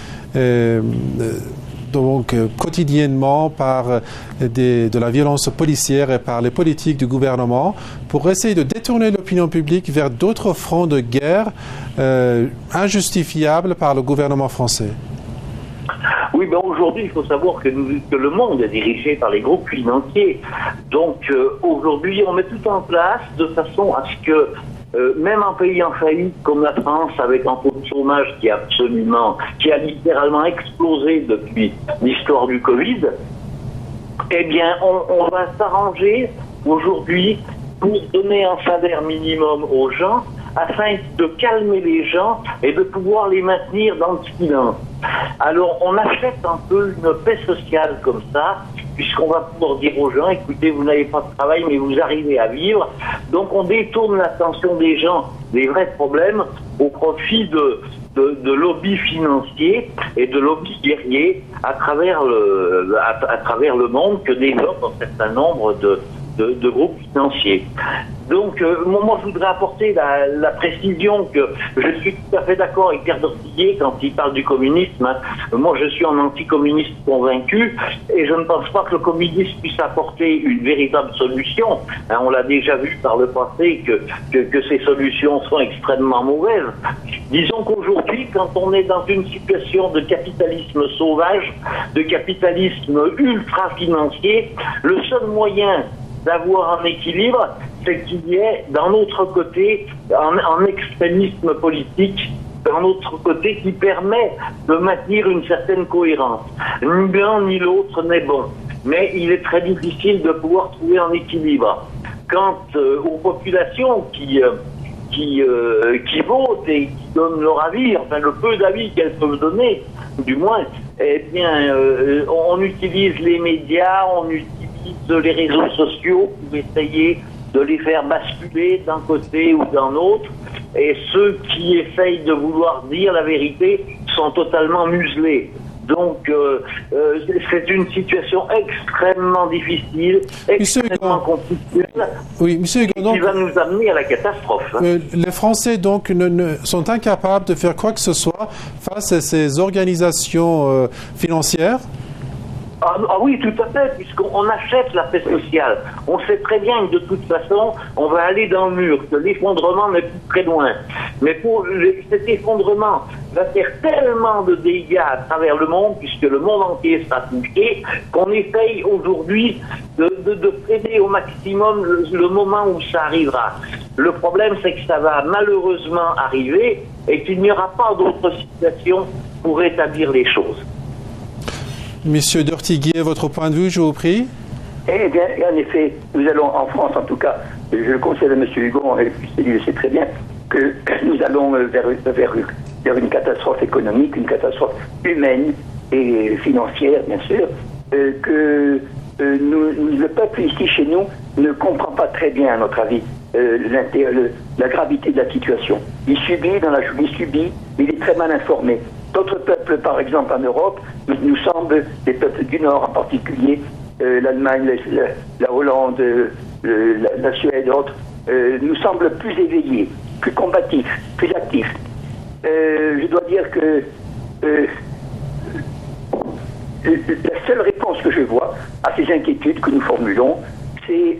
donc quotidiennement par de la violence policière et par les politiques du gouvernement pour essayer de détourner l'opinion publique vers d'autres fronts de guerre injustifiables par le gouvernement français? Oui, ben aujourd'hui, il faut savoir que le monde est dirigé par les groupes financiers. Donc aujourd'hui, on met tout en place de façon à ce que même un pays en faillite comme la France, avec un taux de chômage qui a littéralement explosé depuis l'histoire du Covid, eh bien, on va s'arranger aujourd'hui pour donner un salaire minimum aux gens afin de calmer les gens et de pouvoir les maintenir dans le silence. Alors, on achète un peu une paix sociale comme ça, puisqu'on va pouvoir dire aux gens, écoutez, vous n'avez pas de travail, mais vous arrivez à vivre. Donc, on détourne l'attention des gens des vrais problèmes au profit de lobbies financiers et de lobbies guerriers à travers le monde que développent un certain nombre de groupes financiers. Donc, moi, je voudrais apporter la précision que je suis tout à fait d'accord avec Pierre Dortillier quand il parle du communisme. Moi, je suis un anticommuniste convaincu et je ne pense pas que le communisme puisse apporter une véritable solution. On l'a déjà vu par le passé que ces solutions sont extrêmement mauvaises. Disons qu'aujourd'hui, quand on est dans une situation de capitalisme sauvage, de capitalisme ultra-financier, le seul moyen d'avoir un équilibre, c'est qu'il y ait d'un autre côté un extrémisme politique, d'un autre côté qui permet de maintenir une certaine cohérence. Ni l'un ni l'autre n'est bon, mais il est très difficile de pouvoir trouver un équilibre. Quant aux populations qui votent et qui donnent leur avis, enfin le peu d'avis qu'elles peuvent donner, du moins, eh bien, on utilise les médias, on utilise les réseaux sociaux pour essayer de les faire basculer d'un côté ou d'un autre, et ceux qui essayent de vouloir dire la vérité sont totalement muselés. Donc c'est une situation extrêmement difficile, extrêmement compliquée, qui va nous amener à la catastrophe. Les Français donc sont incapables de faire quoi que ce soit face à ces organisations financières. Ah oui, tout à fait, puisqu'on achète la paix sociale. On sait très bien que de toute façon, on va aller dans le mur, que l'effondrement n'est plus très loin. Mais cet effondrement va faire tellement de dégâts à travers le monde, puisque le monde entier sera touché, qu'on essaye aujourd'hui de freiner au maximum le moment où ça arrivera. Le problème, c'est que ça va malheureusement arriver et qu'il n'y aura pas d'autre situation pour rétablir les choses. Monsieur Dortillier, votre point de vue, je vous prie. Eh bien, en effet, nous allons en France, en tout cas, je le conseille à M. Hugon, et il le sait très bien, que nous allons vers une catastrophe économique, une catastrophe humaine et financière, bien sûr, que le peuple ici, chez nous, ne comprend pas très bien, à notre avis, la gravité de la situation. Il subit, il est très mal informé. D'autres peuples, par exemple en Europe, nous semblent, les peuples du Nord en particulier, l'Allemagne, la Hollande, la Suède et autres, nous semblent plus éveillés, plus combatifs, plus actifs. Je dois dire que la seule réponse que je vois à ces inquiétudes que nous formulons, c'est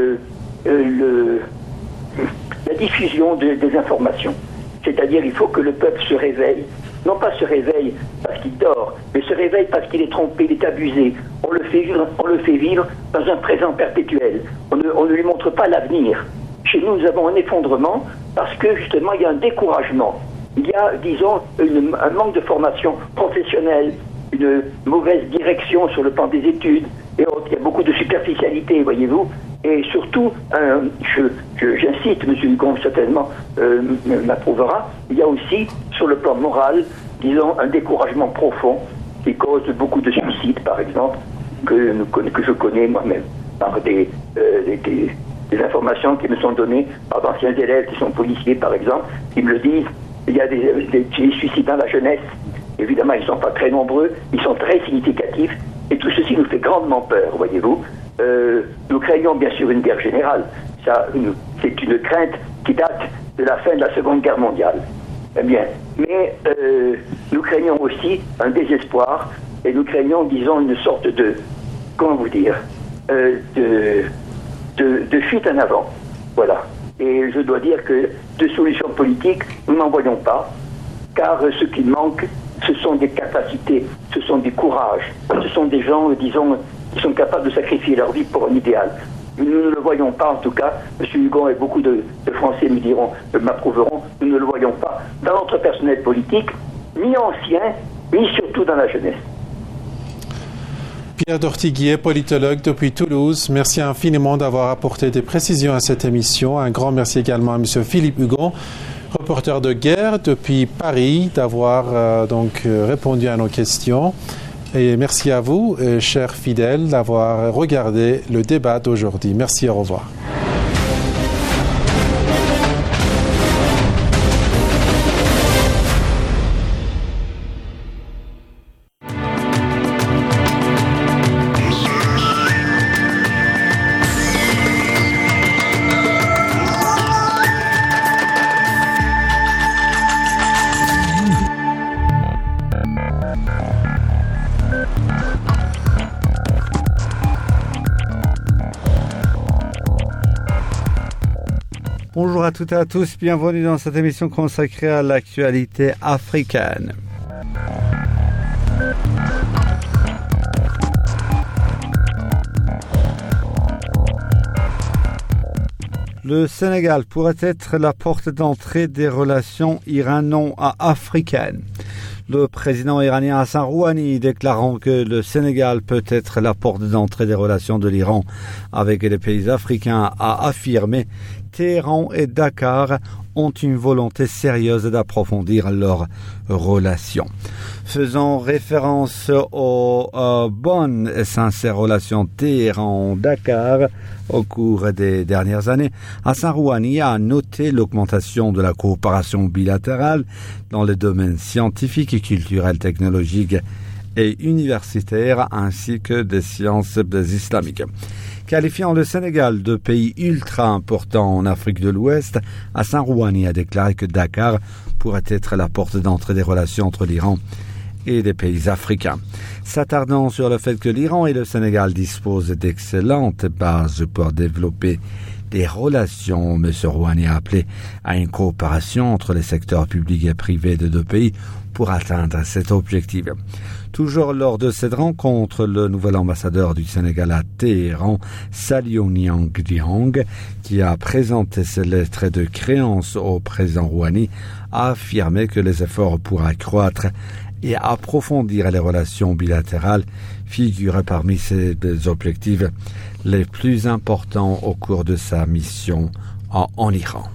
la diffusion des informations. C'est-à-dire il faut que le peuple se réveille, non pas se réveille parce qu'il dort, mais se réveille parce qu'il est trompé, il est abusé. On le fait vivre dans un présent perpétuel. On ne lui montre pas l'avenir. Chez nous, nous avons un effondrement parce que justement il y a un découragement. Il y a, disons, un manque de formation professionnelle, une mauvaise direction sur le plan des études et autres. Il y a beaucoup de superficialité, voyez-vous. Et surtout, j'incite, M. Hugon certainement m'approuvera, il y a aussi, sur le plan moral, disons, un découragement profond qui cause beaucoup de suicides, par exemple, que je connais moi-même, par des informations qui me sont données par d'anciens élèves qui sont policiers, par exemple, qui me le disent. Il y a des suicides dans la jeunesse. Évidemment, ils ne sont pas très nombreux, ils sont très significatifs, et tout ceci nous fait grandement peur, voyez-vous. Nous craignons bien sûr une guerre générale. C'est une crainte qui date de la fin de la Seconde Guerre mondiale. Eh bien, mais nous craignons aussi un désespoir et nous craignons, disons, une sorte de, comment vous dire, de fuite en avant. Voilà. Et je dois dire que de solutions politiques, nous n'en voyons pas, car ce qui manque, ce sont des capacités, ce sont des courages, ce sont des gens, disons, qui sont capables de sacrifier leur vie pour un idéal. Nous ne le voyons pas, en tout cas, M. Hugon et beaucoup de Français m'approuveront, nous ne le voyons pas dans notre personnel politique, ni ancien, ni surtout dans la jeunesse. Pierre d'Ortiguier, politologue depuis Toulouse, merci infiniment d'avoir apporté des précisions à cette émission. Un grand merci également à M. Philippe Hugon, reporter de guerre depuis Paris, d'avoir répondu à nos questions. Et merci à vous, chers fidèles, d'avoir regardé le débat d'aujourd'hui. Merci, au revoir. Bonjour à toutes et à tous, bienvenue dans cette émission consacrée à l'actualité africaine. Le Sénégal pourrait être la porte d'entrée des relations irano-africaines. Le président iranien Hassan Rouhani déclarant que le Sénégal peut être la porte d'entrée des relations de l'Iran avec les pays africains a affirmé Téhéran et Dakar ont une volonté sérieuse d'approfondir leurs relations. Faisant référence aux bonnes et sincères relations Téhéran-Dakar au cours des dernières années, Hassan Rouhani a noté l'augmentation de la coopération bilatérale dans les domaines scientifiques, culturels, technologiques et universitaires, ainsi que des sciences islamiques. Qualifiant le Sénégal de pays ultra important en Afrique de l'Ouest, Hassan Rouhani a déclaré que Dakar pourrait être la porte d'entrée des relations entre l'Iran et les pays africains. S'attardant sur le fait que l'Iran et le Sénégal disposent d'excellentes bases pour développer des relations, M. Rouhani a appelé à une coopération entre les secteurs publics et privés des deux pays pour atteindre cet objectif. Toujours lors de cette rencontre, le nouvel ambassadeur du Sénégal à Téhéran, Saliou Niang Diang, qui a présenté ses lettres de créance au président Rouhani, a affirmé que les efforts pour accroître et approfondir les relations bilatérales figurent parmi ses objectifs les plus importants au cours de sa mission en Iran.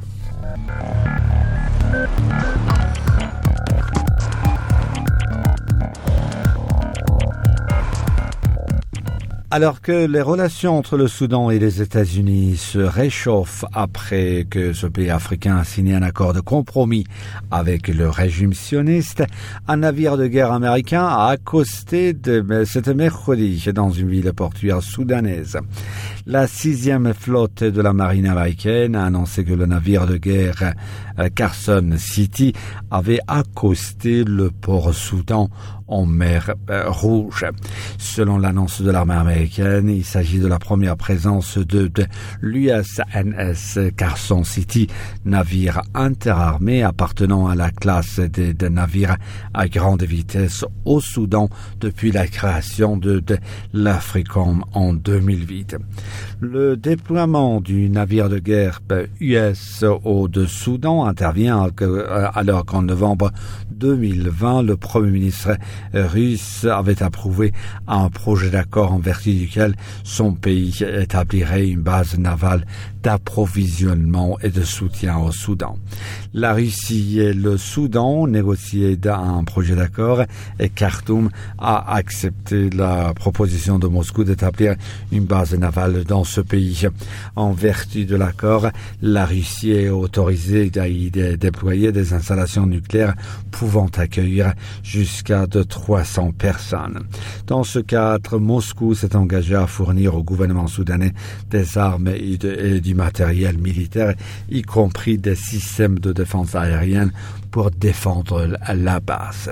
Alors que les relations entre le Soudan et les États-Unis se réchauffent après que ce pays africain a signé un accord de compromis avec le régime sioniste, un navire de guerre américain a accosté cet mercredi dans une ville portuaire soudanaise. La 6e flotte de la marine américaine a annoncé que le navire de guerre Carson City avait accosté le port Soudan en mer Rouge. Selon l'annonce de l'armée américaine, il s'agit de la première présence de l'USNS Carson City, navire interarmé appartenant à la classe des navires à grande vitesse au Soudan depuis la création de l'AFRICOM en 2008. Le déploiement du navire de guerre US au Soudan intervient alors qu'en novembre 2020, le Premier ministre russe avait approuvé un projet d'accord en vertu duquel son pays établirait une base navale d'approvisionnement et de soutien au Soudan. La Russie et le Soudan négociaient un projet d'accord et Khartoum a accepté la proposition de Moscou d'établir une base navale dans ce pays. En vertu de l'accord, la Russie est autorisée à y déployer des installations nucléaires pouvant accueillir jusqu'à 300 personnes. Dans ce cadre, Moscou s'est engagé à fournir au gouvernement soudanais des armes et du matériel militaire, y compris des systèmes de défense aérienne pour défendre la base.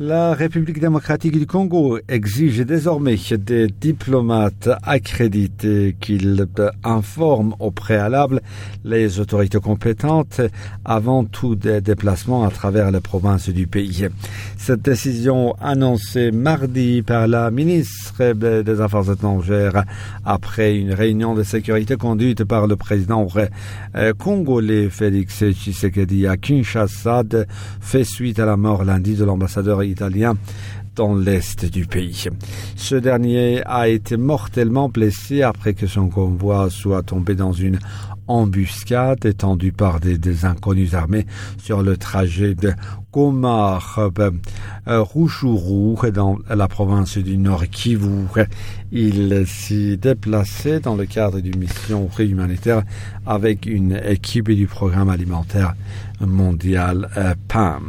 La République démocratique du Congo exige désormais des diplomates accrédités qu'ils informent au préalable les autorités compétentes avant tout des déplacements à travers les provinces du pays. Cette décision annoncée mardi par la ministre des Affaires étrangères après une réunion de sécurité conduite par le président congolais Félix Tshisekedi à Kinshasa fait suite à la mort lundi de l'ambassadeur italien dans l'est du pays. Ce dernier a été mortellement blessé après que son convoi soit tombé dans une embuscade étendue par des inconnus armés sur le trajet de Goma Ruchuru dans la province du Nord Kivu. Il s'y déplaçait dans le cadre d'une mission humanitaire avec une équipe du programme alimentaire mondial PAM.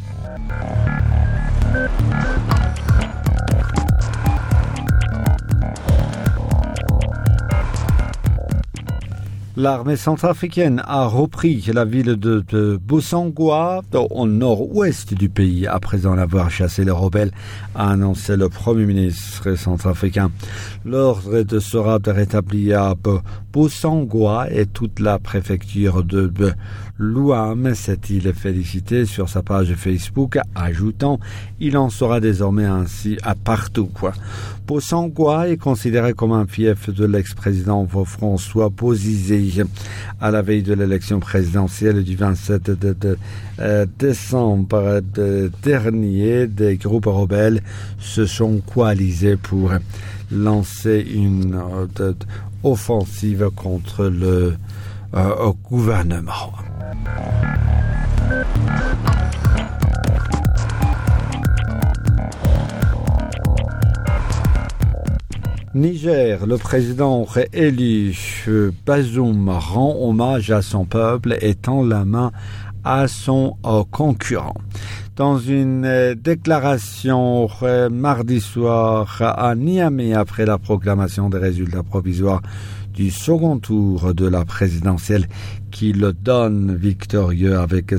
L'armée centrafricaine a repris la ville de Bossangoa au nord-ouest du pays après en avoir chassé les rebelles, a annoncé le Premier ministre centrafricain. L'ordre sera rétabli à Bossangoa et toute la préfecture de Louam, s'est-il félicité sur sa page Facebook, ajoutant « Il en sera désormais ainsi à partout ». Bossangoa est considéré comme un fief de l'ex-président François Bozizé. À la veille de l'élection présidentielle du 27 décembre dernier, des groupes rebelles se sont coalisés pour lancer une offensive contre le gouvernement. Niger, le président élu Bazoum rend hommage à son peuple et tend la main à son concurrent. Dans une déclaration mardi soir à Niamey après la proclamation des résultats provisoires du second tour de la présidentielle qui le donne victorieux avec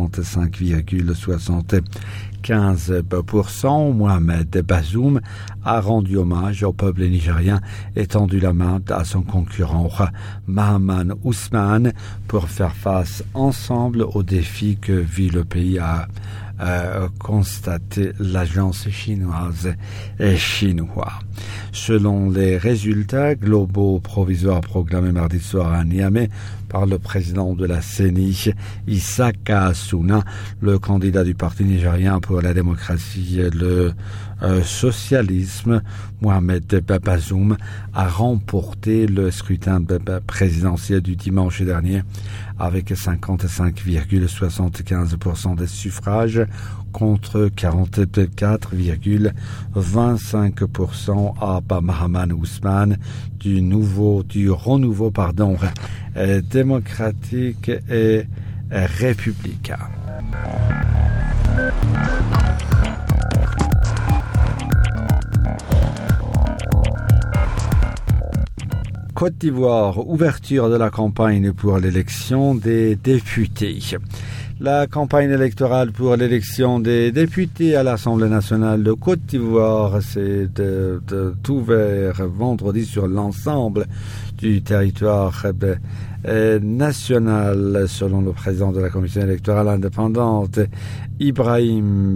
55,75%, Mohamed Bazoum a rendu hommage au peuple nigérien et tendu la main à son concurrent Mahaman Ousmane pour faire face ensemble aux défis que vit le pays à constaté l'agence chinoise et chinois. Selon les résultats globaux provisoires proclamés mardi soir à Niamey par le président de la CENI, Isaka Assouna, le candidat du Parti nigérien pour la démocratie et le socialisme, Mohamed Bazoum, a remporté le scrutin présidentiel du dimanche dernier avec 55,75% des suffrages contre 44,25% à Mahaman Ousmane du renouveau démocratique et républicain. Côte d'Ivoire, ouverture de la campagne pour l'élection des députés. La campagne électorale pour l'élection des députés à l'Assemblée nationale de Côte d'Ivoire s'est ouverte vendredi sur l'ensemble du territoire national, selon le président de la commission électorale indépendante, Ibrahim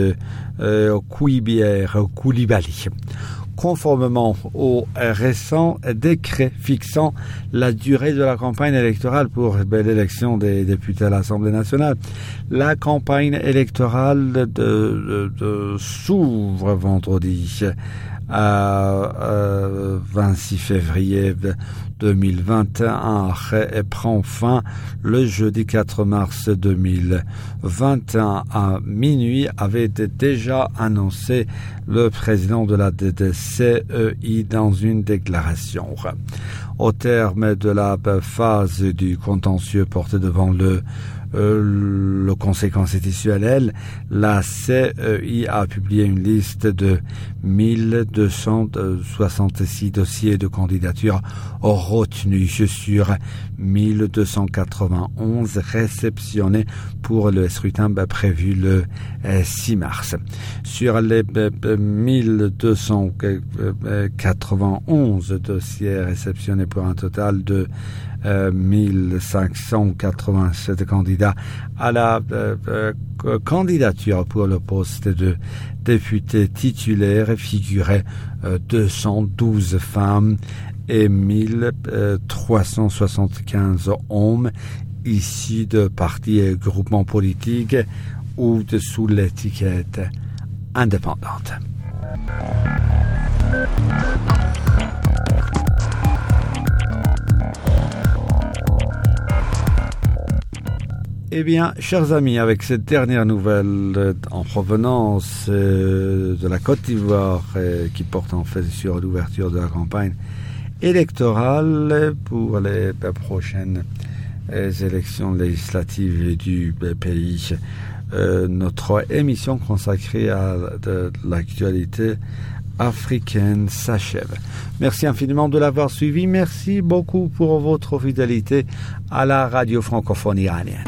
Koulibaly. Conformément au récent décret fixant la durée de la campagne électorale pour l'élection des députés à l'Assemblée nationale, la campagne électorale s'ouvre vendredi à 26 février 2021 et prend fin le jeudi 4 mars 2021 à minuit, avait déjà annoncé le président de la CEI dans une déclaration. Au terme de la phase du contentieux porté devant le le Conseil constitutionnel, la CEI a publié une liste de 1266 dossiers de candidature retenus sur 1291 réceptionnés pour le scrutin prévu le 6 mars. Sur les 1291 dossiers réceptionnés pour un total de 1587 candidats à la candidature pour le poste de député titulaire, figuraient 212 femmes et 1375 hommes issus de partis et groupements politiques ou sous l'étiquette indépendante. Eh bien, chers amis, avec cette dernière nouvelle en provenance de la Côte d'Ivoire qui porte en fait sur l'ouverture de la campagne électorale pour les prochaines élections législatives du pays, notre émission consacrée à l'actualité africaine s'achève. Merci infiniment de l'avoir suivi. Merci beaucoup pour votre fidélité à la radio francophone iranienne.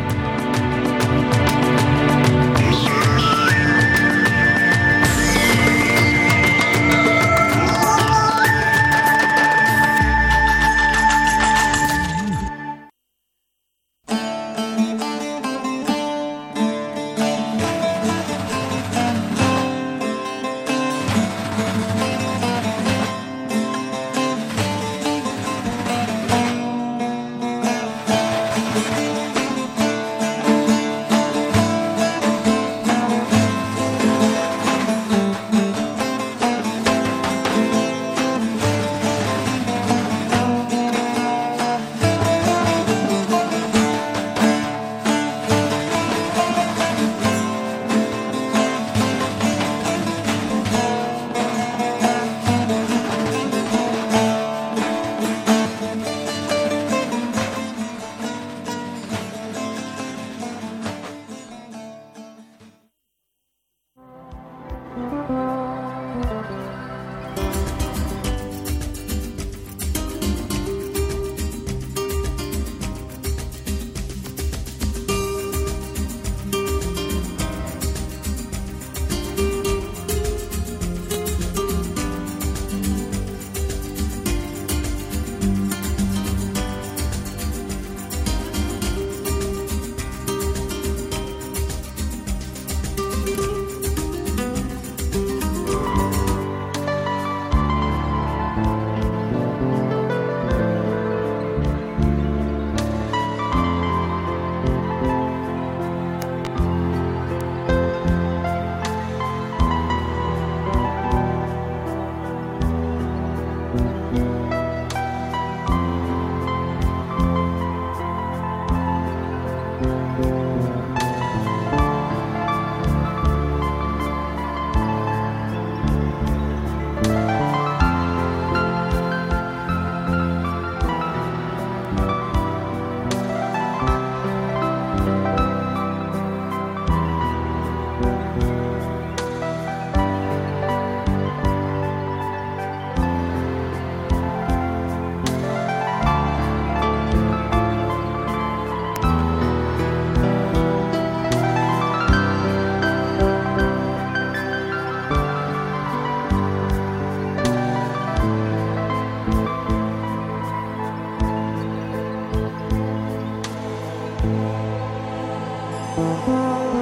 Thank you.